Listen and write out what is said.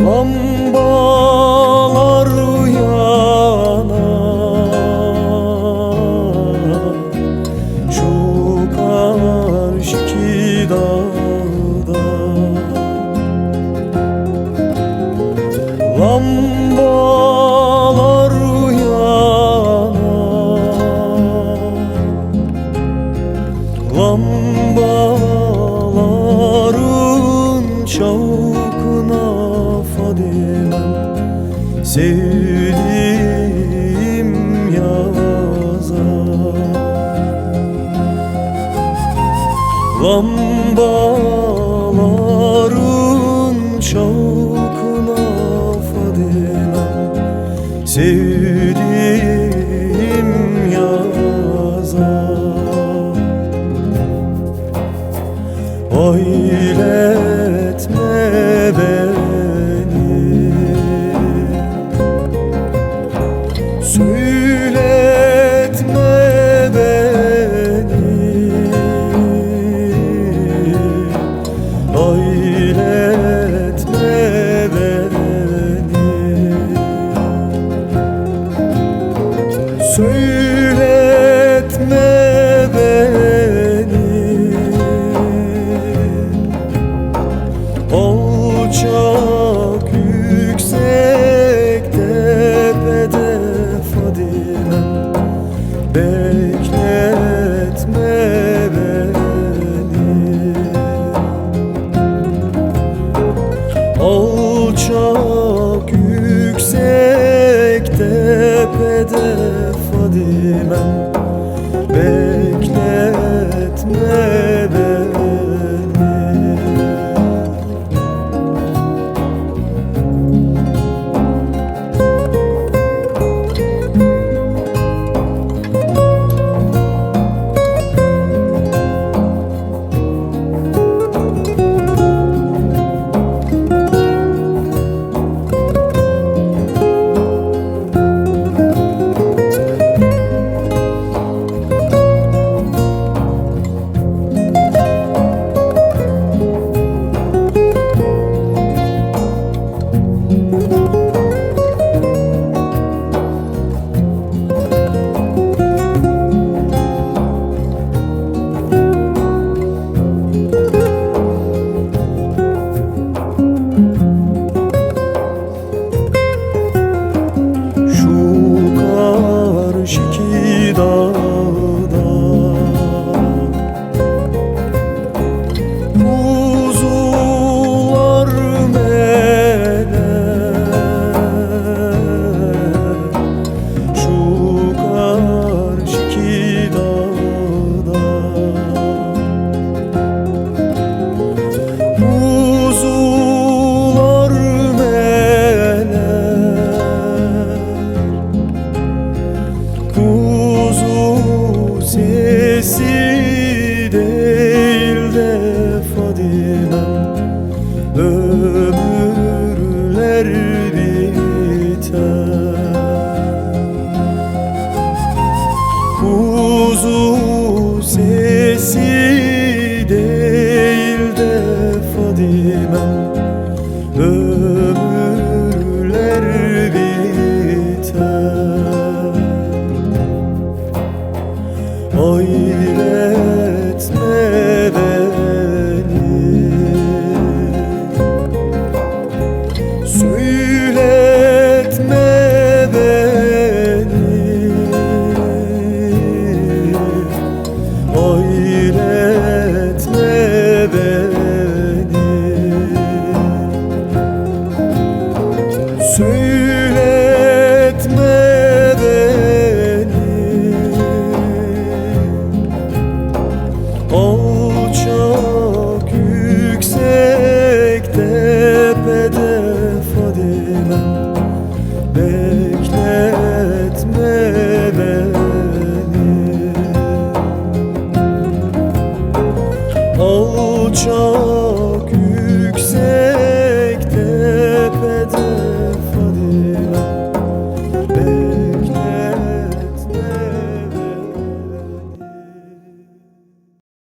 Lambalar yanar şu karşıki dağda. Lambalar yanar, lambaların şavkına Fadimem, sevdiğim yazar. Lambaların şavkına Fadimem, sevdiğim yazar. Ailetme beni, söyletme beni, ailetme beni, söyletme beni. Alçak yüksek tepede Fadimem, bekletme beni. Alçak yüksek tepede Fadimem, bekletme beni. Karşıki dağda kuzular meler, şu karşıki dağda kuzular meler. Kuzu sesi değil de Fadimem, ömürler biter. Kuzu sesi değil de Fadimem, ömürler biter. Ailetme beni, söyletme beni, ailetme beni, söyletme beni. Alçak yüksek tepede Fadimem, bekletme beni. Alçak